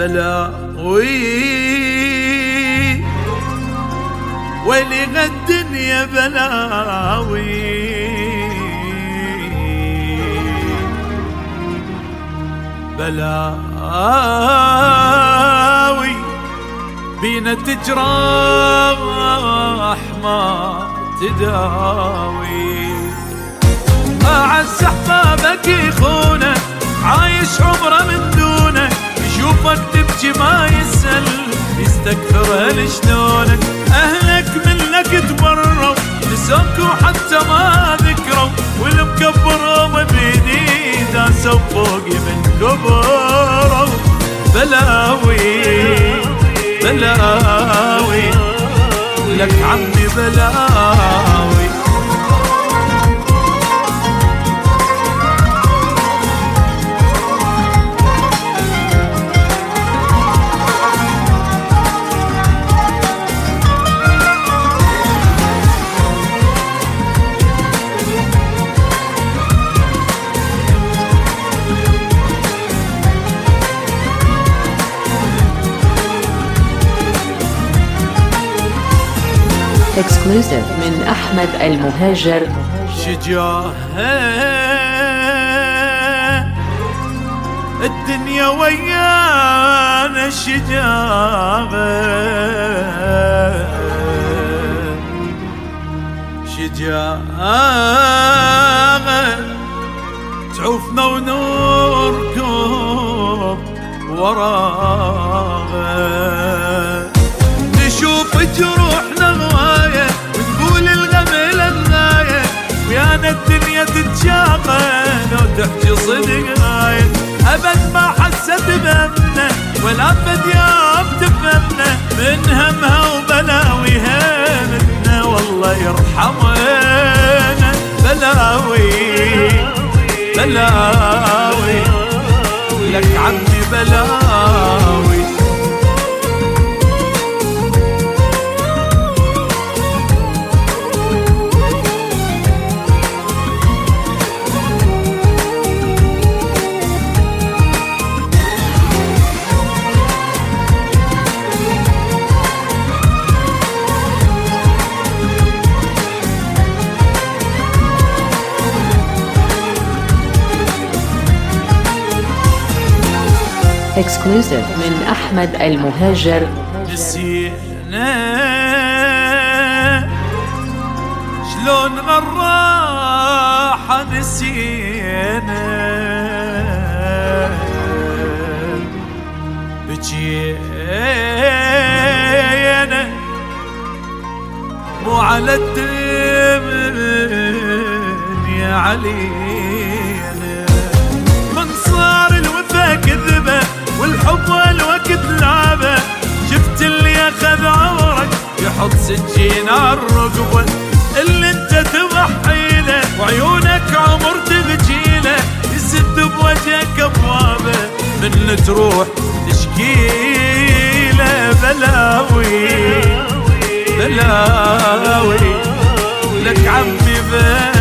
بلاوي ويلي غالدنيا بلاوي بلاوي بينا تجراح ما تداوي. أعز أحبابك يخونك عايش عمره من دونك، يشوفك تبكي ما يسأل يستكثر شلونك. أهلك منك تبروا نسوك وحتى ما ذكروا، والمكبروا بيدي داسوا فوقي من كبروا. بلاوي بلاوي لك عمي بلاوي. Exclusive من أحمد المهاجر. شجاعة الدنيا ويانا شجاعة، شجاعة تعوفنا ونركض وراها، نشوف جروحنا غاية ونقول الغمل الغاية، ويانا الدنيا تتشاقى لو تحكي صدق غاية. أبد ما حست بهمنا ولا أبد يوم تفهمنا، من همها وبلاويها منا والله يرحمنا. بلاوي بلاوي لك عمي بلاوي. Exclusive من أحمد المهاجر. نسينا شلون غراحة نسينا، بجينا مو على الدنيا علينا، من صار الوفا كذبة والحب والوقت لعبة. شفت اللي ياخذ عمرك يحط سكين عالرقبة، اللي انت تضحي له وعيونك عمر تبجيله، يسد بوجهك ابوابه من تروح تشكيله. بلاوي بلاوي لك عمي